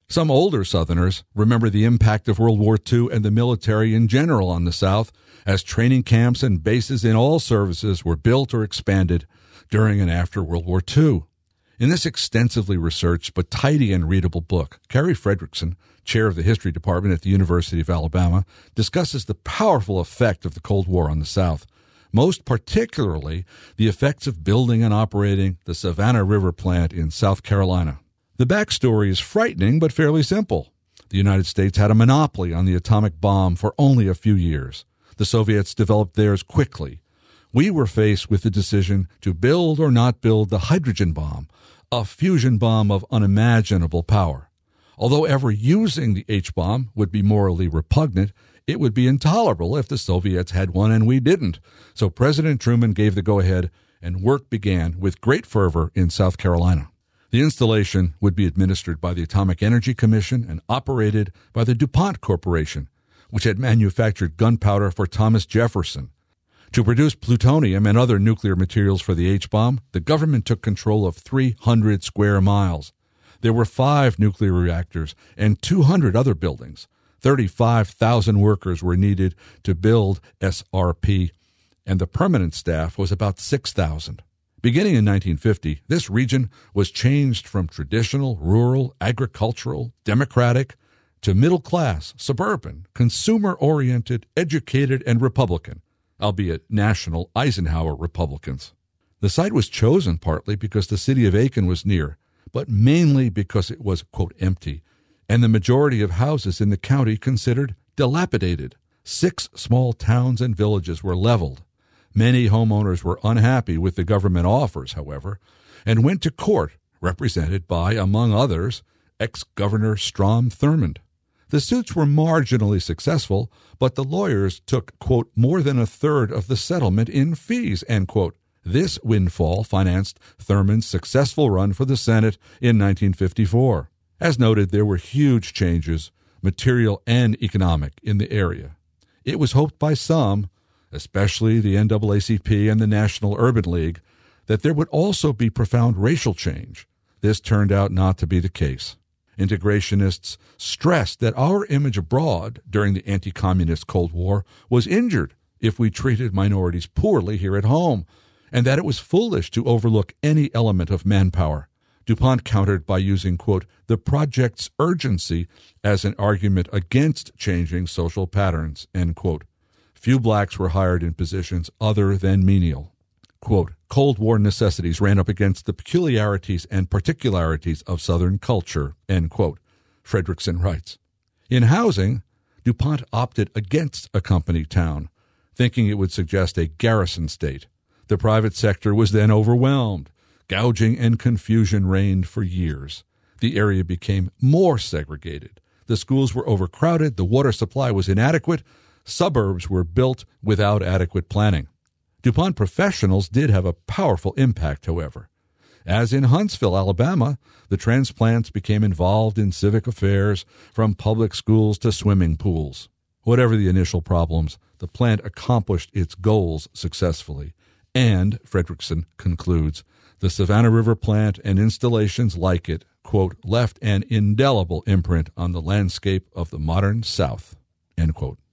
Some older Southerners remember the impact of World War II and the military in general on the South, as training camps and bases in all services were built or expanded during and after World War II. In this extensively researched but tidy and readable book, Carrie Fredrickson, chair of the History Department at the University of Alabama, discusses the powerful effect of the Cold War on the South, most particularly the effects of building and operating the Savannah River plant in South Carolina. The backstory is frightening but fairly simple. The United States had a monopoly on the atomic bomb for only a few years. The Soviets developed theirs quickly. We were faced with the decision to build or not build the hydrogen bomb, a fusion bomb of unimaginable power. Although ever using the H-bomb would be morally repugnant, it would be intolerable if the Soviets had one and we didn't. So President Truman gave the go-ahead, and work began with great fervor in South Carolina. The installation would be administered by the Atomic Energy Commission and operated by the DuPont Corporation, which had manufactured gunpowder for Thomas Jefferson. To produce plutonium and other nuclear materials for the H-bomb, the government took control of 300 square miles. There were 5 nuclear reactors and 200 other buildings. 35,000 workers were needed to build SRP, and the permanent staff was about 6,000. Beginning in 1950, this region was changed from traditional, rural, agricultural, democratic, to middle-class, suburban, consumer-oriented, educated, and Republican, albeit national Eisenhower Republicans. The site was chosen partly because the city of Aiken was near, but mainly because it was, quote, empty, and the majority of houses in the county considered dilapidated. 6 small towns and villages were leveled. Many homeowners were unhappy with the government offers, however, and went to court, represented by, among others, ex-Governor Strom Thurmond. The suits were marginally successful, but the lawyers took, quote, more than a third of the settlement in fees, end quote. This windfall financed Thurmond's successful run for the Senate in 1954. As noted, there were huge changes, material and economic, in the area. It was hoped by some, especially the NAACP and the National Urban League, that there would also be profound racial change. This turned out not to be the case. Integrationists stressed that our image abroad during the anti-communist Cold War was injured if we treated minorities poorly here at home, and that it was foolish to overlook any element of manpower. DuPont countered by using, quote, the project's urgency as an argument against changing social patterns, end quote. Few blacks were hired in positions other than menial. Quote, Cold War necessities ran up against the peculiarities and particularities of Southern culture, end quote, Fredrickson writes. In housing, DuPont opted against a company town, thinking it would suggest a garrison state. The private sector was then overwhelmed. Gouging and confusion reigned for years. The area became more segregated. The schools were overcrowded, the water supply was inadequate, suburbs were built without adequate planning. DuPont professionals did have a powerful impact, however. As in Huntsville, Alabama, the transplants became involved in civic affairs, from public schools to swimming pools. Whatever the initial problems, the plant accomplished its goals successfully. And, Fredrickson concludes, the Savannah River plant and installations like it, quote, left an indelible imprint on the landscape of the modern South, end quote.